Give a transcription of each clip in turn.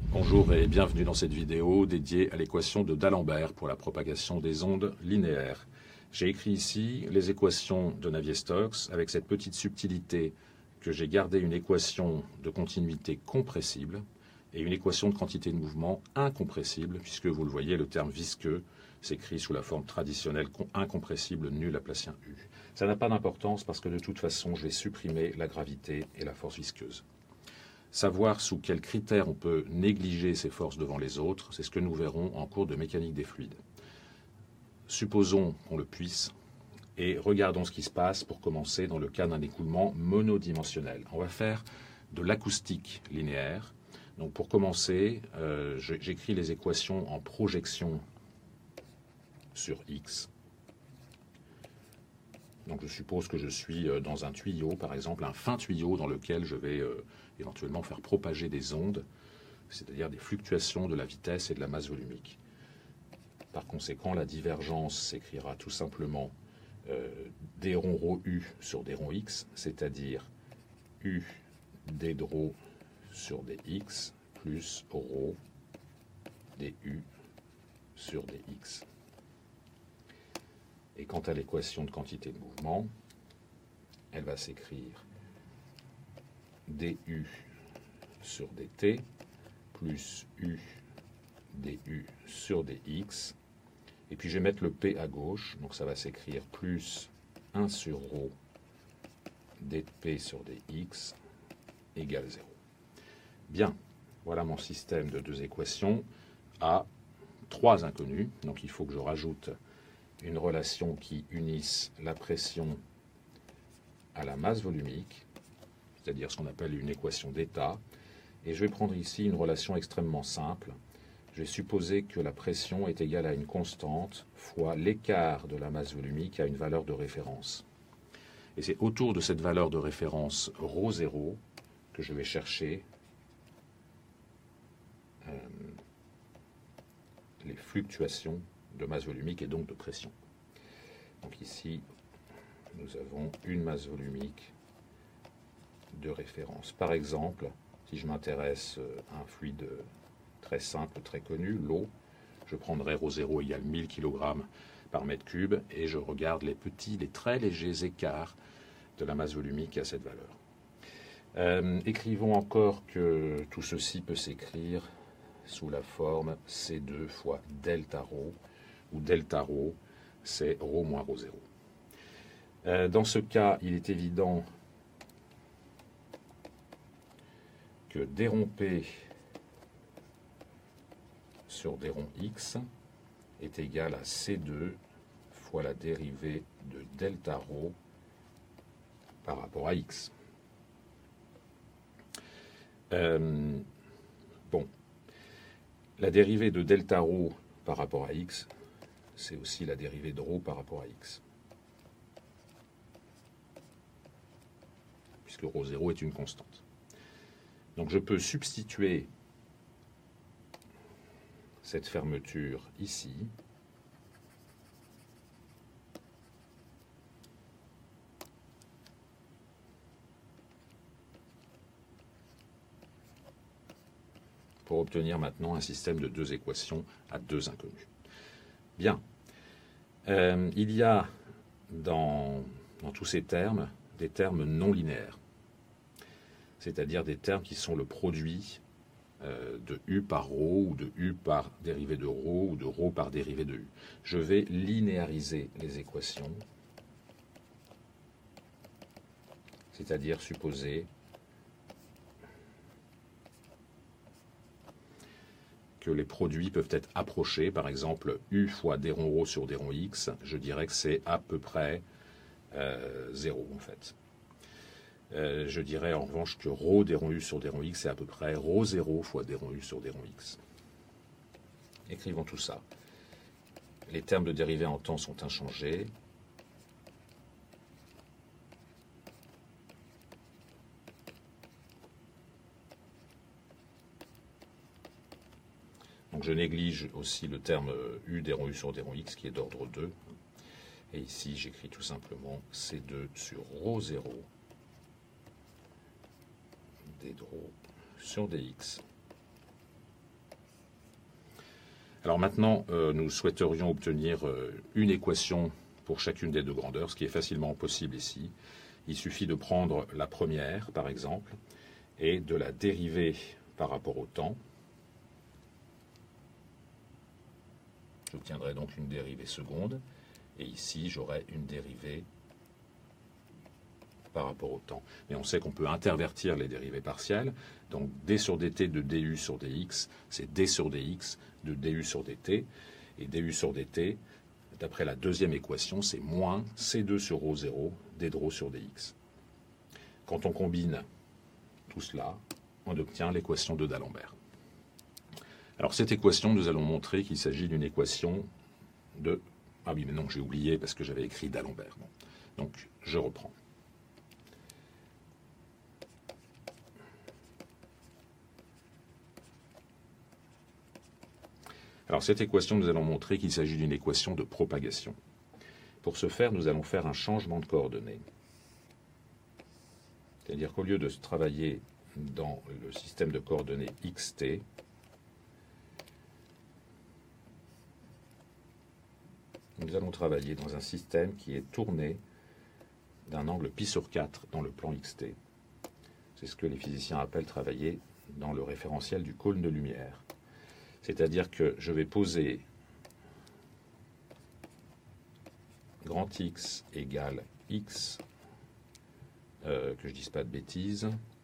Bonjour et bienvenue dans cette vidéo dédiée à l'équation de D'Alembert pour la propagation des ondes linéaires. J'ai écrit ici les équations de Navier-Stokes avec cette petite subtilité que j'ai gardé une équation de continuité compressible et une équation de quantité de mouvement incompressible, puisque vous le voyez, le terme visqueux s'écrit sous la forme traditionnelle incompressible nul laplacien U. Ça n'a pas d'importance parce que de toute façon, je vais supprimer la gravité et la force visqueuse. Savoir sous quels critères on peut négliger ces forces devant les autres, c'est ce que nous verrons en cours de mécanique des fluides. Supposons qu'on le puisse et regardons ce qui se passe pour commencer dans le cas d'un écoulement monodimensionnel. On va faire de l'acoustique linéaire. Donc pour commencer, j'écris les équations en projection sur X. Donc je suppose que je suis dans un tuyau, par exemple, un fin tuyau dans lequel je vais éventuellement faire propager des ondes, c'est-à-dire des fluctuations de la vitesse et de la masse volumique. Par conséquent, la divergence s'écrira tout simplement d rond ρ u sur d rond x, c'est-à-dire u d ρ sur dx plus ρ du sur dx. Et quant à l'équation de quantité de mouvement, elle va s'écrire du sur dt plus u du sur dx. Et puis je vais mettre le p à gauche, donc ça va s'écrire plus 1 sur ρ dp sur dx égale 0. Bien, voilà mon système de deux équations à trois inconnus. Donc il faut que je rajoute une relation qui unisse la pression à la masse volumique, c'est-à-dire ce qu'on appelle une équation d'état. Et je vais prendre ici une relation extrêmement simple. Je vais supposer que la pression est égale à une constante fois l'écart de la masse volumique à une valeur de référence. Et c'est autour de cette valeur de référence ρ0 que je vais chercher les fluctuations de masse volumique et donc de pression. Donc ici, nous avons une masse volumique de référence. Par exemple, si je m'intéresse à un fluide très simple, très connu, l'eau, je prendrai ρ0 égale 1000 kg par mètre cube et je regarde les très légers écarts de la masse volumique à cette valeur. Écrivons encore que tout ceci peut s'écrire sous la forme C2 fois delta ρ, où delta ρ, c'est ρ moins ρ0. Dans ce cas, il est évident que d rond P sur d rond X est égal à C2 fois la dérivée de delta ρ par rapport à X. Bon, la dérivée de delta ρ par rapport à X, c'est aussi la dérivée de ρ par rapport à X. Puisque ρ0 est une constante. Donc je peux substituer cette fermeture ici. Pour obtenir maintenant un système de deux équations à deux inconnus. Bien. Il y a dans tous ces termes des termes non linéaires, c'est-à-dire des termes qui sont le produit de U par ρ, ou de U par dérivée de ρ, ou de ρ par dérivée de U. Je vais linéariser les équations, c'est-à-dire supposer que les produits peuvent être approchés. Par exemple, U fois d rond ρ sur d rond X, je dirais que c'est à peu près 0 en fait. Je dirais en revanche que ρ d rond U sur d rond X est à peu près ρ0 fois d rond U sur d rond X. Écrivons tout ça. Les termes de dérivée en temps sont inchangés. Donc je néglige aussi le terme U d rond U sur d rond X qui est d'ordre 2. Et ici, j'écris tout simplement C2 sur ρ0 d ρ sur dx Alors maintenant, nous souhaiterions obtenir une équation pour chacune des deux grandeurs, ce qui est facilement possible ici. Il suffit de prendre la première, par exemple, et de la dériver par rapport au temps. J'obtiendrai donc une dérivée seconde, et ici j'aurai une dérivée par rapport au temps. Mais on sait qu'on peut intervertir les dérivées partielles, donc d sur dt de du sur dx, c'est d sur dx de du sur dt, et du sur dt, d'après la deuxième équation, c'est moins c2 sur ρ0 d de ρ sur dx. Quand on combine tout cela, on obtient l'équation de d'Alembert. Alors cette équation, nous allons montrer qu'il s'agit d'une équation de... Ah oui, mais non, j'ai oublié parce que j'avais écrit d'Alembert. Bon. Donc, je reprends. Alors cette équation, nous allons montrer qu'il s'agit d'une équation de propagation. Pour ce faire, nous allons faire un changement de coordonnées. C'est-à-dire qu'au lieu de travailler dans le système de coordonnées xt, nous allons travailler dans un système qui est tourné d'un angle pi sur 4 dans le plan xt. C'est ce que les physiciens appellent travailler dans le référentiel du cône de lumière. C'est-à-dire que je vais poser grand X égale X, que je ne dise pas de bêtises,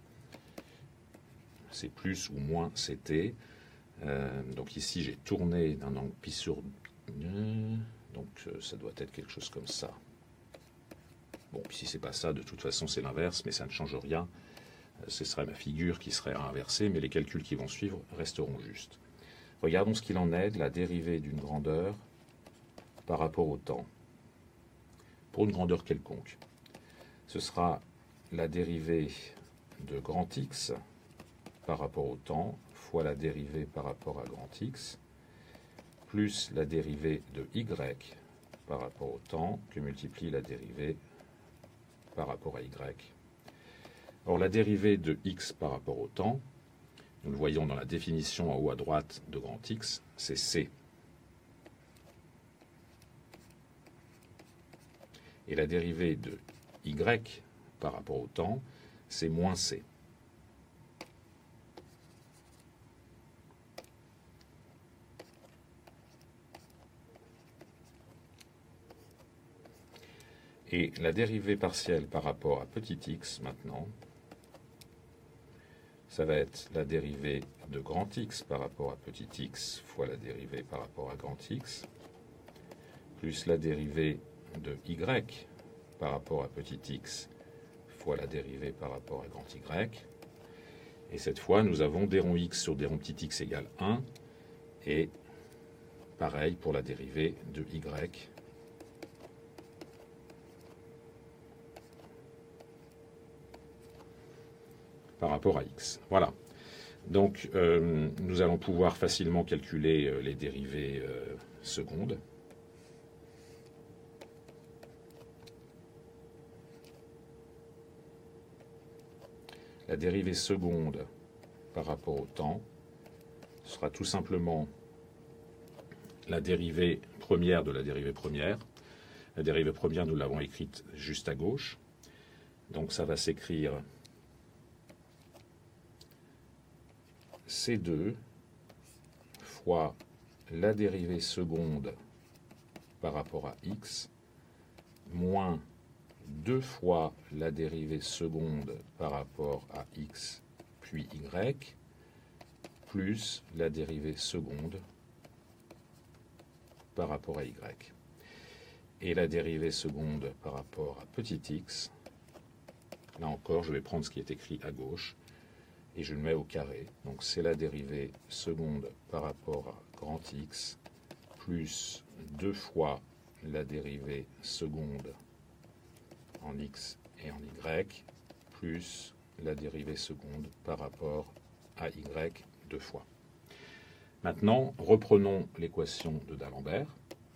c'est plus ou moins CT. Donc ici j'ai tourné d'un angle pi sur... Donc ça doit être quelque chose comme ça. Bon, puis si c'est pas ça, de toute façon c'est l'inverse, mais ça ne change rien. Ce serait ma figure qui serait inversée, mais les calculs qui vont suivre resteront justes. Regardons ce qu'il en est de la dérivée d'une grandeur par rapport au temps. Pour une grandeur quelconque, ce sera la dérivée de grand X par rapport au temps fois la dérivée par rapport à grand X, plus la dérivée de y par rapport au temps, que multiplie la dérivée par rapport à y. Or, la dérivée de x par rapport au temps, nous le voyons dans la définition en haut à droite de grand X, c'est c. Et la dérivée de y par rapport au temps, c'est moins c. Et la dérivée partielle par rapport à petit x, maintenant, ça va être la dérivée de grand X par rapport à petit x fois la dérivée par rapport à grand X, plus la dérivée de y par rapport à petit x fois la dérivée par rapport à grand y. Et cette fois, nous avons d rond x sur d rond petit x égale 1, et pareil pour la dérivée de y par rapport à x. Voilà. Donc, nous allons pouvoir facilement calculer les dérivées secondes. La dérivée seconde par rapport au temps sera tout simplement la dérivée première de la dérivée première. La dérivée première, nous l'avons écrite juste à gauche. Donc, ça va s'écrire C2 fois la dérivée seconde par rapport à x moins 2 fois la dérivée seconde par rapport à x puis y plus la dérivée seconde par rapport à y. Et la dérivée seconde par rapport à petit x, là encore je vais prendre ce qui est écrit à gauche, et je le mets au carré. Donc c'est la dérivée seconde par rapport à grand X, plus 2 fois la dérivée seconde en X et en Y, plus la dérivée seconde par rapport à Y 2 fois. Maintenant, reprenons l'équation de d'Alembert.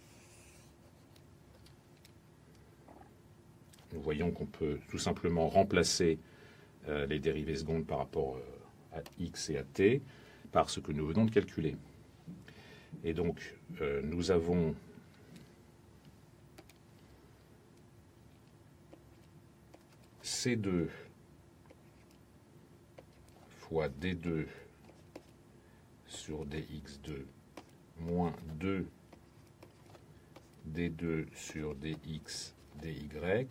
Nous voyons qu'on peut tout simplement remplacer les dérivées secondes par rapport à x et à t par ce que nous venons de calculer. Et donc, nous avons C2 fois D2 sur dx2 moins 2 D2 sur dx dy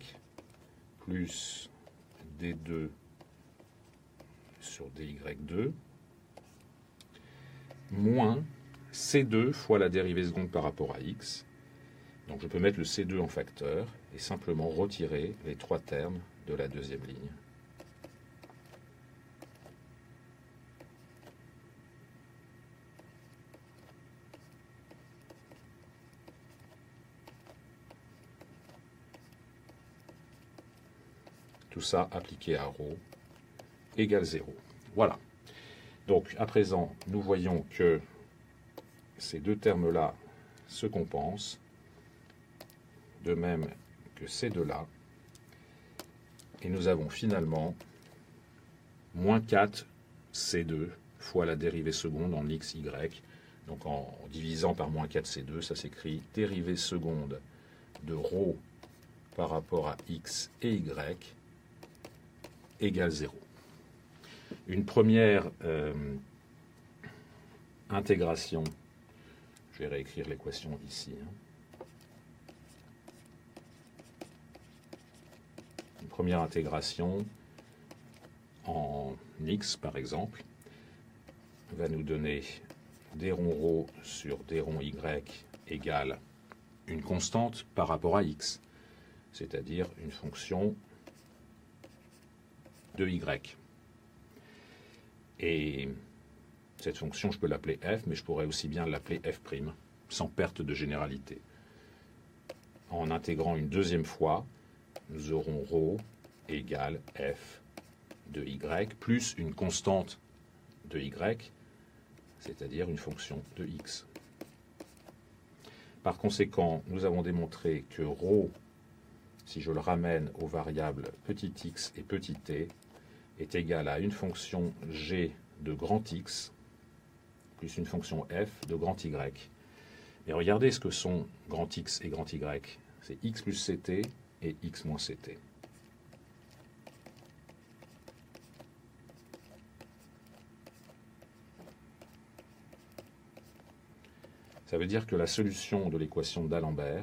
plus D2 sur dy2 moins C2 fois la dérivée seconde par rapport à x. Donc je peux mettre le C2 en facteur et simplement retirer les trois termes de la deuxième ligne. Tout ça appliqué à ρ égale 0. Voilà. Donc à présent, nous voyons que ces deux termes-là se compensent, de même que ces deux-là. Et nous avons finalement moins 4 C2 fois la dérivée seconde en x, y. Donc en divisant par moins 4 C2, ça s'écrit dérivée seconde de ρ par rapport à x et y égale 0. Une première intégration, je vais réécrire l'équation ici. Une première intégration en x, par exemple, va nous donner d rond ρ sur d rond y égale une constante par rapport à x, c'est-à-dire une fonction de y. Et cette fonction, je peux l'appeler f, mais je pourrais aussi bien l'appeler f', sans perte de généralité. En intégrant une deuxième fois, nous aurons ρ égale f de y, plus une constante de y, c'est-à-dire une fonction de x. Par conséquent, nous avons démontré que ρ, si je le ramène aux variables petit x et petit t, est égal à une fonction g de grand X plus une fonction f de grand Y. Et regardez ce que sont grand X et grand Y. C'est x plus ct et x moins ct. Ça veut dire que la solution de l'équation d'Alembert,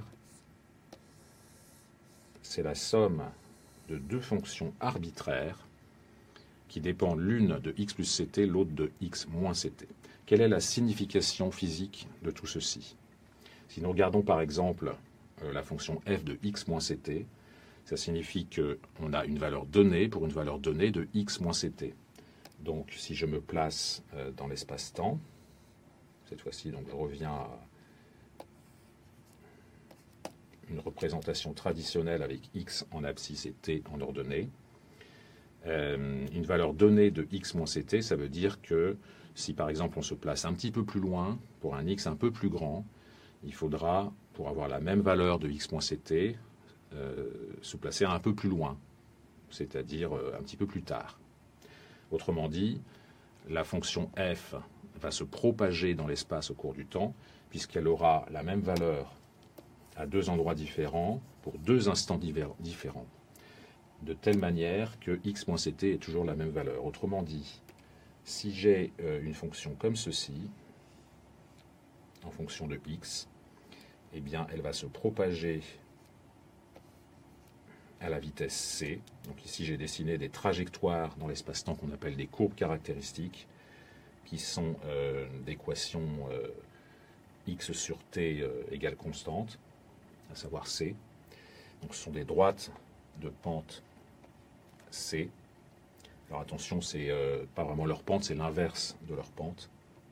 c'est la somme de deux fonctions arbitraires qui dépendent l'une de x plus ct, l'autre de x moins ct. Quelle est la signification physique de tout ceci? Si nous regardons par exemple la fonction f de x moins ct, ça signifie qu'on a une valeur donnée pour une valeur donnée de x moins ct. Donc si je me place dans l'espace-temps, cette fois-ci donc je reviens à une représentation traditionnelle avec x en abscisse et t en ordonnée. Une valeur donnée de x moins ct, ça veut dire que si par exemple on se place un petit peu plus loin, pour un x un peu plus grand, il faudra, pour avoir la même valeur de x moins ct, se placer un peu plus loin, c'est-à-dire un petit peu plus tard. Autrement dit, la fonction f va se propager dans l'espace au cours du temps, puisqu'elle aura la même valeur à deux endroits différents, pour deux instants différents, de telle manière que x moins ct est toujours la même valeur. Autrement dit, si j'ai une fonction comme ceci, en fonction de x, eh bien elle va se propager à la vitesse c. Donc ici j'ai dessiné des trajectoires dans l'espace-temps qu'on appelle des courbes caractéristiques, qui sont d'équations x sur t égale constante, à savoir c. Donc ce sont des droites de pente c. Alors attention, c'est pas vraiment leur pente, c'est l'inverse de leur pente.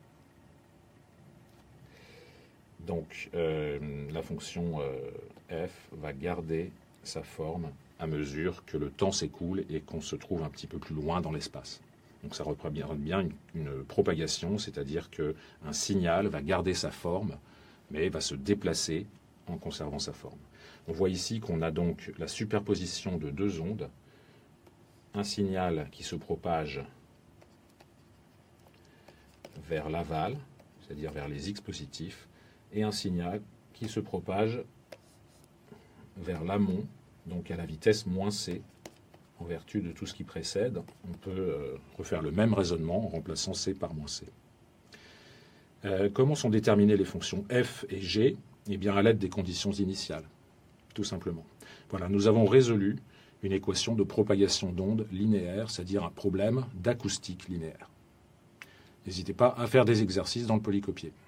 Donc la fonction f va garder sa forme à mesure que le temps s'écoule et qu'on se trouve un petit peu plus loin dans l'espace. Donc ça représente bien une propagation, c'est-à-dire qu'un signal va garder sa forme, mais va se déplacer en conservant sa forme. On voit ici qu'on a donc la superposition de deux ondes, un signal qui se propage vers l'aval, c'est-à-dire vers les x positifs, et un signal qui se propage vers l'amont, donc à la vitesse moins c, en vertu de tout ce qui précède. On peut refaire le même raisonnement en remplaçant c par moins c. Comment sont déterminées les fonctions f et g? Eh bien, à l'aide des conditions initiales, tout simplement. Voilà, nous avons résolu une équation de propagation d'onde linéaire, c'est-à-dire un problème d'acoustique linéaire. N'hésitez pas à faire des exercices dans le polycopier.